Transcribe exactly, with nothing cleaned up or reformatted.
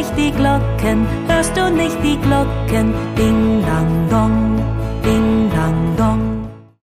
nicht die Glocken, hörst du nicht die Glocken? Ding, dang, dong, ding, dang, dong.